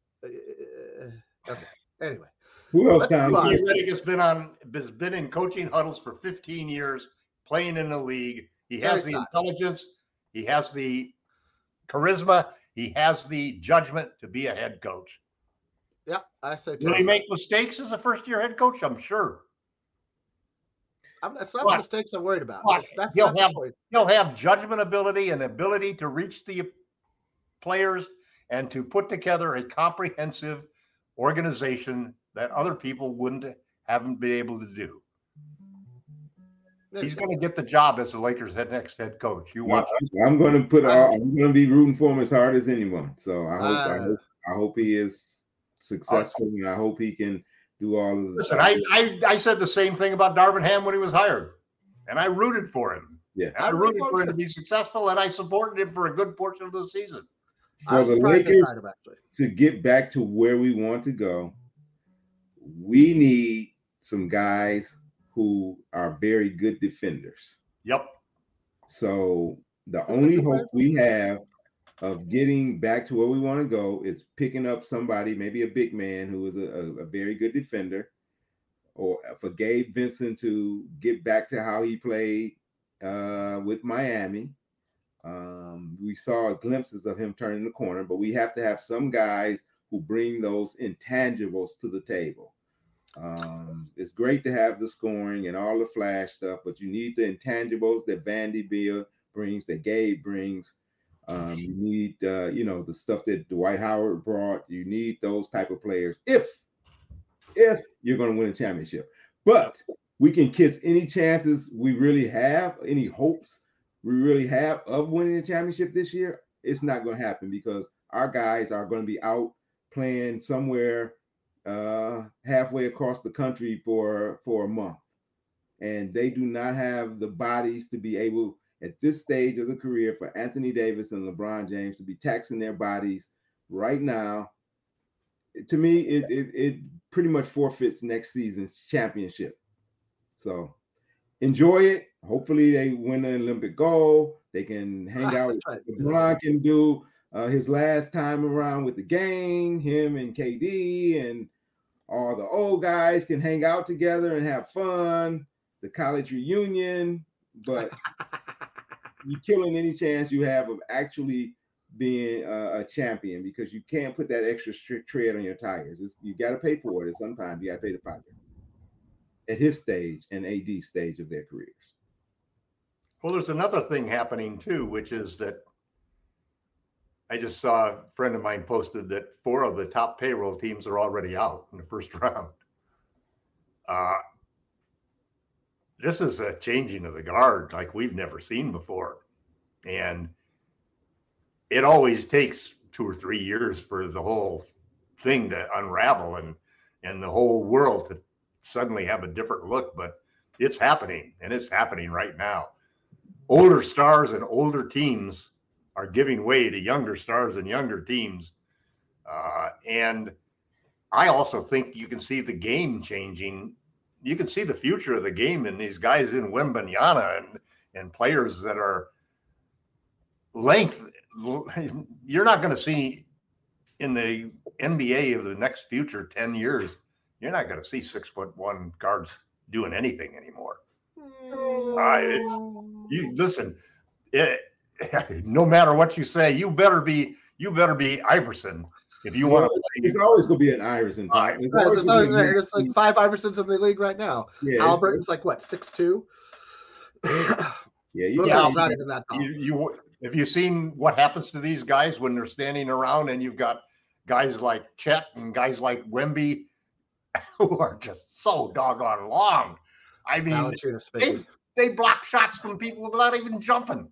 Okay. Anyway. Who else? Tom? Reddick has been on has been in coaching huddles for fifteen years, playing in the league. He has the intelligence. He has the charisma. He has the judgment to be a head coach. Yeah, I say. Will he make mistakes as a first-year head coach? I'm sure. I'm, that's not but, the mistakes I'm worried about. That's, that's he'll have he'll have judgment ability and ability to reach the players and to put together a comprehensive organization that other people wouldn't haven't been able to do. He's going to get the job as the Lakers' head next head coach. You watch. Yeah, I'm going to put. All, I'm going to be rooting for him as hard as anyone. So I hope. Uh, I hope. I hope he is successful, uh, and I hope he can do all of this. Listen, I, I I said the same thing about Darvin Ham when he was hired, and I rooted for him. Yeah, and I rooted for him to be successful, and I supported him for a good portion of the season. For the Lakers to get back to where we want to go, we need some guys who are very good defenders. Yep. So the only hope we have of getting back to where we want to go is picking up somebody, maybe a big man who is a, a, a very good defender, or for Gabe Vincent to get back to how he played uh, with Miami. Um, we saw glimpses of him turning the corner, but we have to have some guys who bring those intangibles to the table. Um, it's great to have the scoring and all the flash stuff, but you need the intangibles that Vandy Bill brings, that Gabe brings. Um, you need, uh, you know, the stuff that Dwight Howard brought. You need those type of players if, if you're going to win a championship. But we can kiss any chances we really have, any hopes we really have of winning a championship this year. It's not going to happen because our guys are going to be out playing somewhere uh halfway across the country for for a month, and they do not have the bodies to be able at this stage of the career for Anthony Davis and LeBron James to be taxing their bodies right now. To me, it it, it pretty much forfeits next season's championship. So enjoy it. Hopefully they win the Olympic gold. They can hang out. Right. LeBron can do Uh, his last time around with the gang, him and K D and all the old guys can hang out together and have fun, the college reunion, but you're killing any chance you have of actually being a, a champion because you can't put that extra strict tread on your tires. It's, you got to pay for it. Sometimes you got to pay the piper at his stage and A D stage of their careers. Well, there's another thing happening too, which is that I just saw a friend of mine posted that four of the top payroll teams are already out in the first round. Uh, this is a changing of the guard like we've never seen before. And it always takes two or three years for the whole thing to unravel and, and the whole world to suddenly have a different look, but it's happening, and it's happening right now. Older stars and older teams are giving way to younger stars and younger teams. Uh, and I also think you can see the game changing. You can see the future of the game in these guys in Wembanyama and, and players that are length. You're not going to see in the N B A of the next future ten years, you're not going to see six foot one guards doing anything anymore. Uh, it's, you listen, it, no matter what you say, you better be, you better be Iverson if you well, want to. It's always going to be an Iverson type. It's right, there's, always, there's like five Iversons in the league right now. Yeah, Halliburton's like what, six two? yeah, you, yeah, not even that you, you have you seen what happens to these guys when they're standing around and you've got guys like Chet and guys like Wemby who are just so doggone long. I mean, they, they block shots from people without even jumping.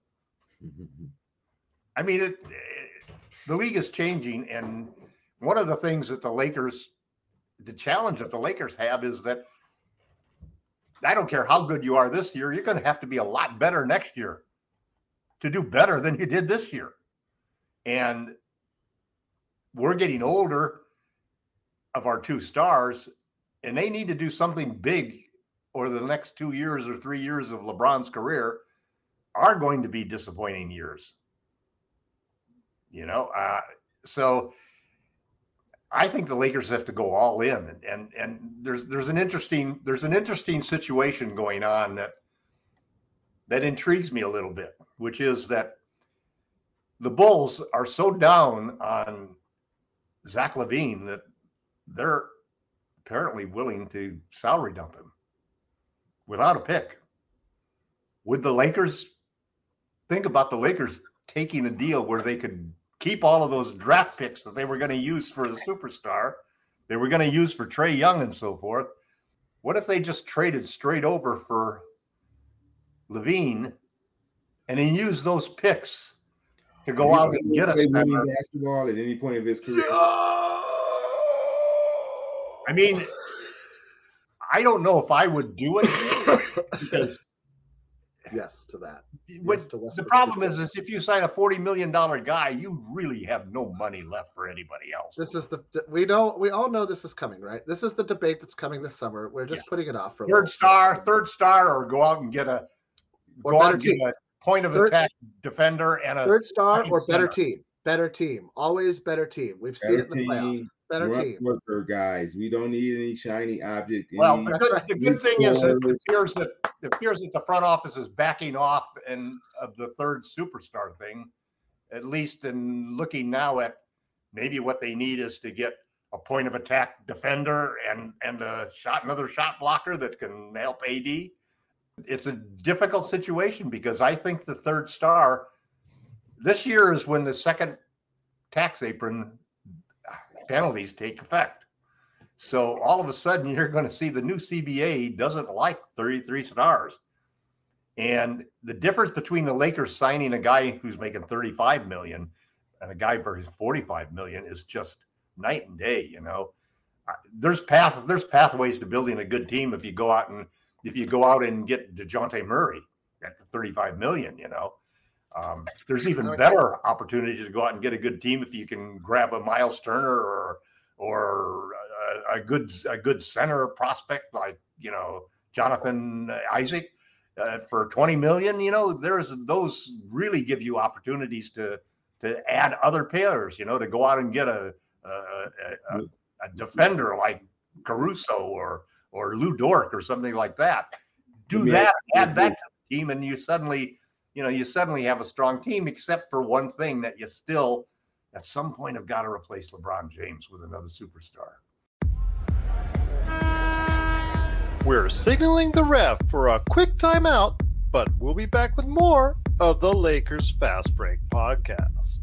I mean, it, it, the league is changing, and one of the things that the Lakers, the challenge that the Lakers have is that I don't care how good you are this year, you're going to have to be a lot better next year to do better than you did this year. And we're getting older of our two stars, and they need to do something big, or the next two years or three years of LeBron's career are going to be disappointing years. You know, uh, so I think the Lakers have to go all in, and, and and there's there's an interesting there's an interesting situation going on that that intrigues me a little bit, which is that the Bulls are so down on Zach LaVine that they're apparently willing to salary dump him without a pick. Would the Lakers think about the Lakers taking a deal where they could keep all of those draft picks that they were going to use for the superstar, they were going to use for Trae Young and so forth? What if they just traded straight over for LaVine and then use those picks to go out and get a basketball at any point of his career? I mean, I don't know if I would do it because yes to that. What, yes to the problem is, is if you sign a forty million dollars guy, you really have no money left for anybody else. This is the we don't we all know this is coming, right? This is the debate that's coming this summer. We're just yeah. putting it off for a third star, bit. third star, or go out and get a or go out and team. get a point of third, attack defender and a third star or better center. team. Better team. Always better team. We've better seen it in the team, playoffs. Better team. Worker guys. We don't need any shiny object. Well, any, the good, right. the good thing is that it appears that it appears that the front office is backing off and of the third superstar thing, at least in looking now at maybe what they need is to get a point of attack defender and and a shot another shot blocker that can help A D. It's a difficult situation because I think the third star this year is when the second tax apron penalties take effect. So all of a sudden you're going to see the new C B A doesn't like thirty-three stars. And the difference between the Lakers signing a guy who's making thirty-five million and a guy for his forty-five million is just night and day, you know. There's path there's pathways to building a good team if you go out and if you go out and get DeJounte Murray at thirty-five million, you know. Um, there's even better opportunities to go out and get a good team if you can grab a Miles Turner or or a, a good a good center prospect like you know Jonathan Isaac uh, for twenty million. You know, there's those really give you opportunities to to add other players. You know, to go out and get a a, a, a defender like Caruso or or Lou Dort or something like that. Do that, add that to the team, and you suddenly. You know, you suddenly have a strong team, except for one thing that you still, at some point, have got to replace LeBron James with another superstar. We're signaling the ref for a quick timeout, but we'll be back with more of the Lakers Fast Break podcast.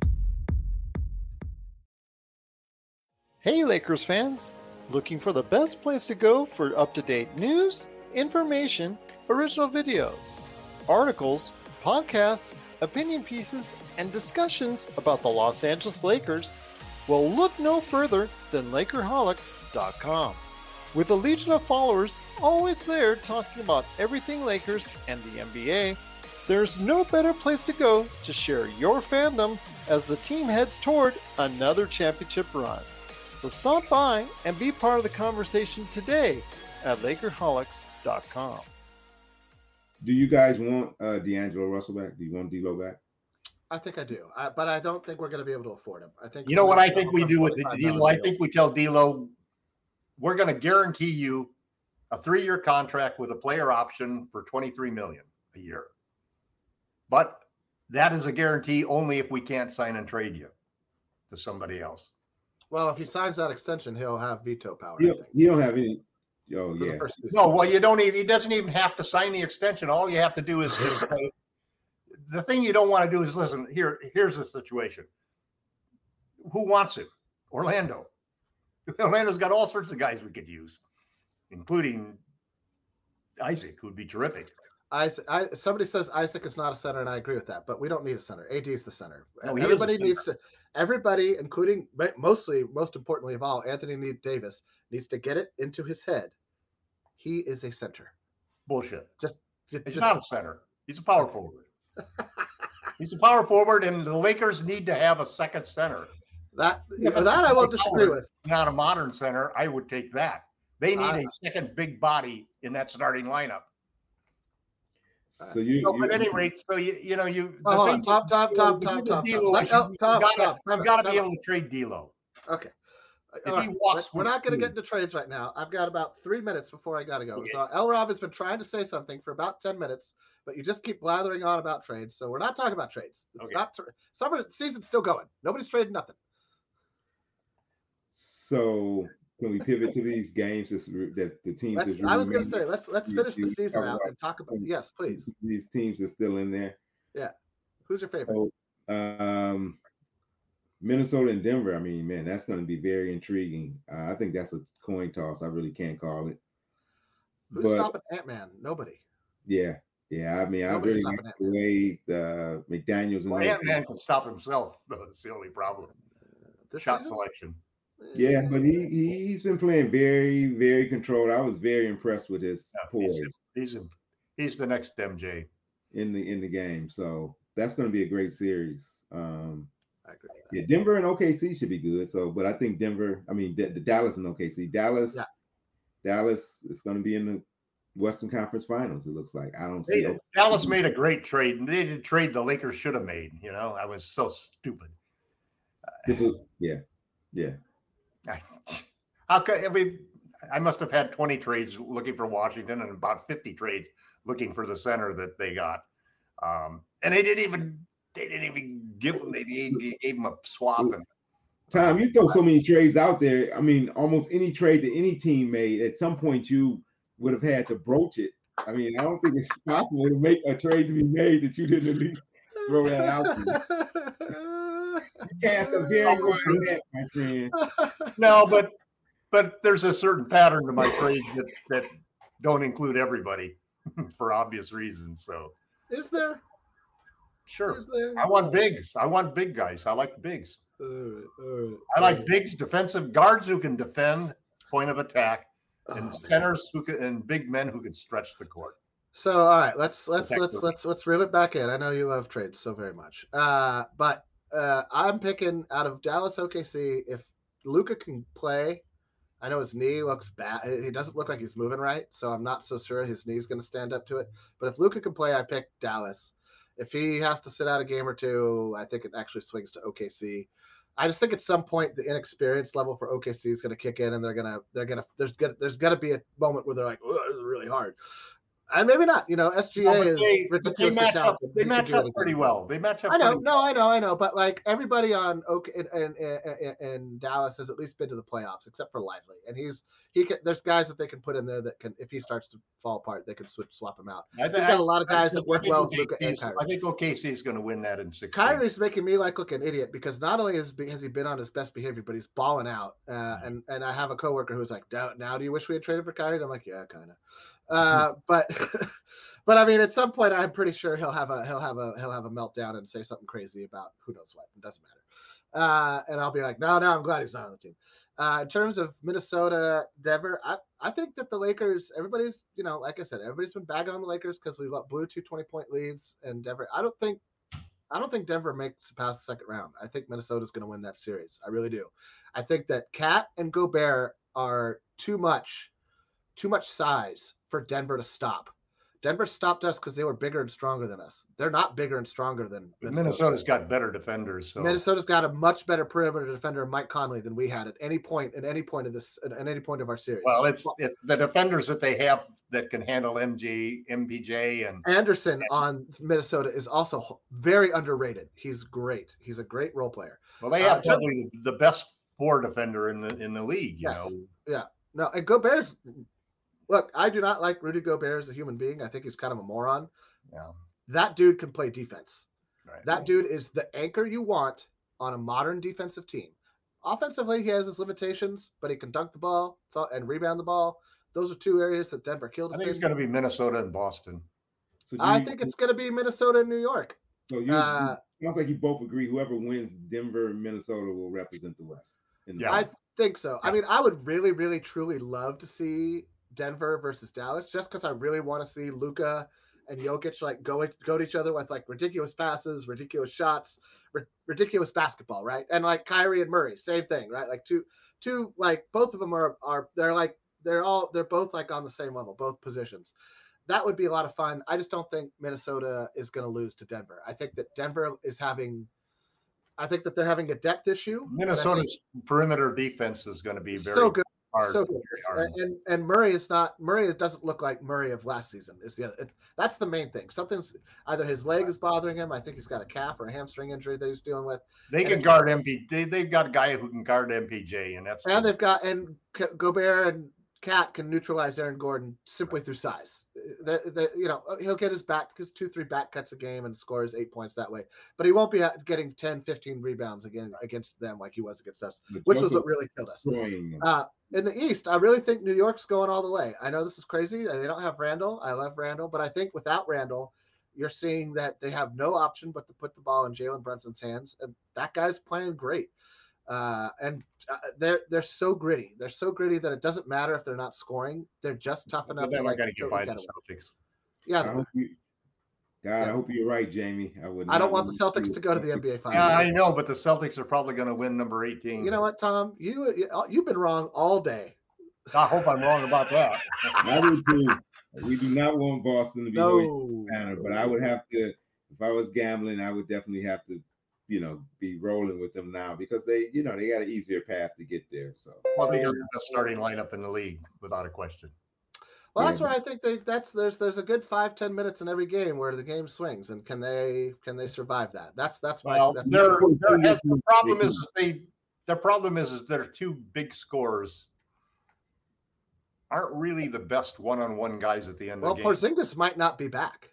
Hey, Lakers fans! Looking for the best place to go for up-to-date news, information, original videos, articles, podcasts, opinion pieces, and discussions about the Los Angeles Lakers, well, look no further than Lakerholics dot com. With a legion of followers always there talking about everything Lakers and the N B A, there's no better place to go to share your fandom as the team heads toward another championship run. So stop by and be part of the conversation today at Lakerholics dot com. Do you guys want uh, D'Angelo Russell back? Do you want D'Lo back? I think I do, I, but I don't think we're going to be able to afford him. I think you know what I think we do with D'Lo. I think we tell D'Lo, we're going to guarantee you a three-year contract with a player option for twenty-three million dollars a year. But that is a guarantee only if we can't sign and trade you to somebody else. Well, if he signs that extension, he'll have veto power. You, you don't have any. Oh yeah. No, well, you don't even. He doesn't even have to sign the extension. All you have to do is. is the thing you don't want to do is listen. Here, here's the situation. Who wants him? Orlando. Orlando's got all sorts of guys we could use, including Isaac, who would be terrific. Isaac, I, somebody says Isaac is not a center, and I agree with that. But we don't need a center. A D is the center. No, everybody needs to. Everybody, including mostly, most importantly of all, Anthony Davis needs to get it into his head. He is a center. Bullshit. Just, he's just not a center. He's a power forward. He's a power forward, and the Lakers need to have a second center. That that I won't disagree with. Not a modern center. I would take that. They need uh, a second big body in that starting lineup. So you, so you at any rate, so you you know you. Oh, on, top, top, top, top, top, top, top. You've got to be able to trade D'Lo. Okay. If All he right. walks, we're not going to get into trades right now. I've got about three minutes before I got to go. Okay. So El Rob has been trying to say something for about ten minutes, but you just keep blathering on about trades. So we're not talking about trades. It's okay. not tra- summer season's still going. Nobody's trading nothing. So can we pivot to these games that the teams? Let's, I was going to say let's let's finish the season out and talk about. Yes, please. These teams are still in there. Yeah. Who's your favorite? So, um, Minnesota and Denver. I mean, man, that's going to be very intriguing. Uh, I think that's a coin toss. I really can't call it. Who's but, stopping Ant-Man? Nobody. Yeah, yeah. I mean, Nobody's I really like the way the McDaniels and well, Ant-Man can stop himself. That's the only problem. This Shot season? selection. Yeah, but he, he he's been playing very very controlled. I was very impressed with his yeah, poise. He's he's, a, he's the next M J in the in the game. So that's going to be a great series. Um, I agree. Yeah, Denver and O K C should be good. So, but I think Denver. I mean, the, the Dallas and O K C. Dallas. Yeah. Dallas is going to be in the Western Conference Finals. It looks like. I don't see. They, Dallas made a great trade, and they did trade the Lakers should have made. You know, I was so stupid. Yeah, yeah. How could I mean? I must have had twenty trades looking for Washington and about fifty trades looking for the center that they got, um, and they didn't even they didn't even give them they gave, gave them a swap. And, Tom, you throw so many trades out there. I mean, almost any trade that any team made, at some point you would have had to broach it. I mean, I don't think it's possible to make a trade to be made that you didn't at least throw that out there. You cast a very wide net, my friend. No, but but there's a certain pattern to my trades that, that don't include everybody for obvious reasons. So is there? Sure. Is there? I want bigs. I want big guys. I like bigs. All right, all right, I like bigs, defensive guards who can defend point of attack, and oh, centers man. who can and big men who can stretch the court. So all right, let's let's let's let's let's, let's reel it back in. I know you love trades so very much. Uh, but Uh, I'm picking out of Dallas O K C. If Luka can play, I know his knee looks bad. He doesn't look like he's moving right, so I'm not so sure his knee's going to stand up to it. But if Luka can play, I pick Dallas. If he has to sit out a game or two, I think it actually swings to O K C. I just think at some point the inexperience level for O K C is going to kick in, and they're gonna they're gonna there's gonna there's gonna be a moment where they're like, oh, this is really hard. And maybe not, you know, S G A no, is they, ridiculously they match talented. Up, they match up pretty well. They match up. I know, pretty no, well. I know, I know, but like everybody on OK in, in, in, in Dallas has at least been to the playoffs, except for Lively, and he's he can. There's guys that they can put in there that can, if he starts to fall apart, they can switch swap him out. I think got a lot of guys that work well with Luka and Kyrie. I think O K C is going to win that in six. Kyrie's making me like look an idiot because not only has, has he been on his best behavior, but he's balling out. Uh, and and I have a coworker who's like, now, now do you wish we had traded for Kyrie? And I'm like, yeah, kind of. Uh, but but I mean, at some point, I'm pretty sure he'll have a he'll have a he'll have a meltdown and say something crazy about who knows what. It doesn't matter. Uh, and I'll be like, no, no, I'm glad he's not on the team. Uh, in terms of Minnesota, Denver, I, I think that the Lakers, everybody's, you know, like I said, everybody's been bagging on the Lakers because we blew two twenty-point leads, and Denver. I don't think, I don't think Denver makes it past the second round. I think Minnesota's going to win that series. I really do. I think that Cat and Gobert are too much, too much size for Denver to stop. Denver stopped us because they were bigger and stronger than us. They're not bigger and stronger than Minnesota. Minnesota's got better defenders. So Minnesota's got a much better perimeter defender, Mike Conley, than we had at any point at any point of this at any point of our series. Well, it's it's the defenders that they have that can handle M G, M P J, and Anderson and, on Minnesota is also very underrated. He's great. He's a great role player. Well, they have uh, probably the best four defender in the in the league. You yes. know. Yeah. No, and Gobert's. Look, I do not like Rudy Gobert as a human being. I think he's kind of a moron. Yeah. That dude can play defense. Right. That dude is the anchor you want on a modern defensive team. Offensively, he has his limitations, but he can dunk the ball and rebound the ball. Those are two areas that Denver killed us I think in. it's going to be Minnesota and Boston. So I you, think it's going to be Minnesota and New York. So you, uh, you sounds like you both agree whoever wins Denver and Minnesota will represent the West. The yeah, I think so. Yeah. I mean, I would really, really, truly love to see Denver versus Dallas, just because I really want to see Luka and Jokic like go go to each other with like ridiculous passes, ridiculous shots, ri- ridiculous basketball, right? And like Kyrie and Murray, same thing, right? Like two, two, like both of them are are they're like they're all they're both like on the same level, both positions. That would be a lot of fun. I just don't think Minnesota is going to lose to Denver. I think that Denver is having, I think that they're having a depth issue. Minnesota's perimeter defense is going to be very so good. Hard, so good. And and Murray is not Murray. It doesn't look like Murray of last season. Is the other. It, that's the main thing. Something's either his leg is bothering him. I think he's got a calf or a hamstring injury that he's dealing with. They and can guard M P. They they've got a guy who can guard M P J, and that's and the, they've got and Gobert and Cat can neutralize Aaron Gordon simply through size. They're, they're, you know, he'll get his back because two, three back cuts a game and scores eight points that way. But he won't be getting ten, fifteen rebounds again against them like he was against us, which was what really killed us. Uh, in the East, I really think New York's going all the way. I know this is crazy. They don't have Randall. I love Randall. But I think without Randall, you're seeing that they have no option but to put the ball in Jalen Brunson's hands. And that guy's playing great. Uh, and uh, they're they're so gritty. They're so gritty that it doesn't matter if they're not scoring. They're just tough enough. They're to, like, going to get by the Celtics. Yeah. I hope you, God, yeah. I hope you're right, Jamie. I would. I don't want the Celtics to go to the N B A Finals. Yeah, I know, but the Celtics are probably going to win number eighteen. You know what, Tom? You you've been wrong all day. I hope I'm wrong about that. I do too. We do not want Boston to be no. Banner, but I would have to. If I was gambling, I would definitely have to. You know, be rolling with them now because they, you know, they got an easier path to get there. So, well, they got the best starting lineup in the league without a question. Well, that's where I think they. That's there's there's a good five ten minutes in every game where the game swings, and can they can they survive that? That's that's my. Well, that's they're, they're, that's the problem is, is they their problem is is their two big scorers aren't really the best one on one guys at the end well, of the game. Well, Porzingis might not be back.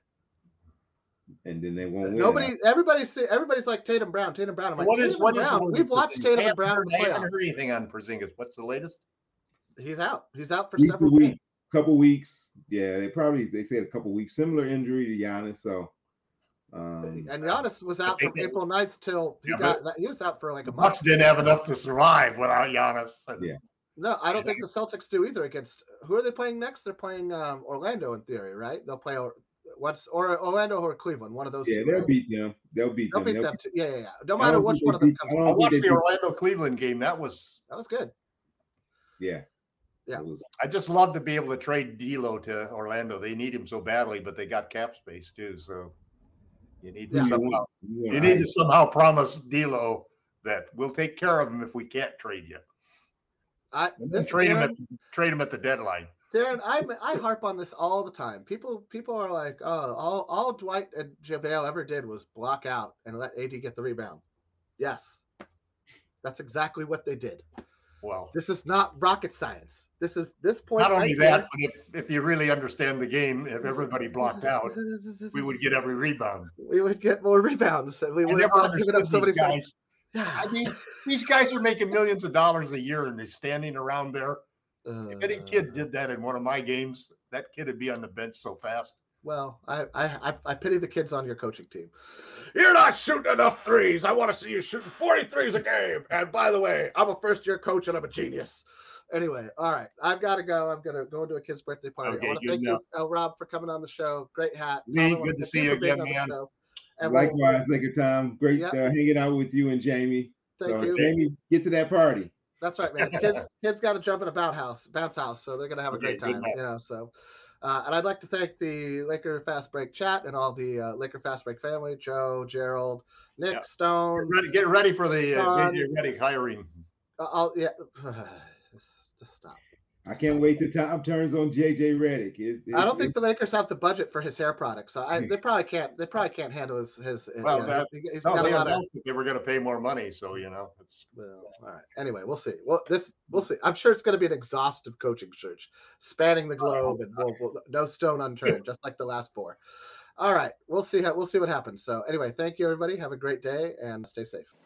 And then they won't win. Nobody, everybody's, everybody's like Tatum Brown, Tatum Brown. I'm like, what is, what Brown. Is We've watched Tatum and Brown in the playoffs. I haven't playoffs. heard anything on Porzingis. What's the latest? He's out. He's out for week several week, weeks. Couple weeks. Yeah, they probably they said a couple weeks. Similar injury to Giannis. So, um, and Giannis was out from April ninth till he yeah, got. He was out for like a month. Bucks didn't have enough to survive without Giannis. Yeah. No, I don't think the Celtics do either. Against who are they playing next? They're playing um, Orlando in theory, right? They'll play. What's or Orlando or Cleveland, one of those. Yeah, two, they'll right? beat them. They'll beat they'll them. Beat they'll them too. Yeah, yeah, yeah. No matter which one of them comes. I watched the Orlando Cleveland game. That was that was good. Yeah, yeah. Was, I just love to be able to trade D'Lo to Orlando. They need him so badly, but they got cap space too. So you need to yeah. somehow you need to somehow promise D'Lo that we'll take care of him if we can't trade you. I this, trade Darren, him at trade him at the deadline. Darren, I I harp on this all the time. People people are like, oh, all all Dwight and JaVale ever did was block out and let A D get the rebound. Yes, that's exactly what they did. Well, this is not rocket science. This is this point. Not only right that, here, but if, if you really understand the game, if everybody blocked out, we would get every rebound. We would get more rebounds. We would never given up somebody guys. Yeah, I mean, these guys are making millions of dollars a year, and they're standing around there. Uh, if any kid did that in one of my games, that kid would be on the bench so fast. Well, I, I I pity the kids on your coaching team. You're not shooting enough threes. I want to see you shooting forty threes a game. And by the way, I'm a first-year coach and I'm a genius. Anyway, all right. I've got to go. I'm going to go into a kid's birthday party. Okay, I want to thank enough. you, El Rob, for coming on the show. Great hat. Lee, Tom, I wanna good to thank see you for being again, on the man. show. And Likewise, Laker Tom. Great Yep. uh, hanging out with you and Jamie. Thank so, you. Jamie, get to that party. That's right, man. Kids, kids got to jump in a bounce house, bounce house, so they're gonna have a Okay, great good time, night. you know. So, uh, and I'd like to thank the Laker Fast Break chat and all the uh, Laker Fast Break family: Joe, Gerald, Nick, Yeah. Stone. Get ready, get ready for the uh, Sean. J J Redick hiring. Uh, I'll, yeah, just, just stop. I can't wait till Tom turns on J J Redick. It's, it's, I don't think the Lakers have the budget for his hair products, so I, they probably can't. They probably can't handle his his. Well, you know, that, he's, he's no, got they a lot of. announced that they were going to pay more money, so you know. It's, Well, all right. Anyway, we'll see. Well, this we'll see. I'm sure it's going to be an exhaustive coaching search, spanning the globe, and we'll, we'll, no stone unturned, just like the last four. All right, we'll see how we'll see what happens. So, anyway, thank you, everybody. Have a great day and stay safe.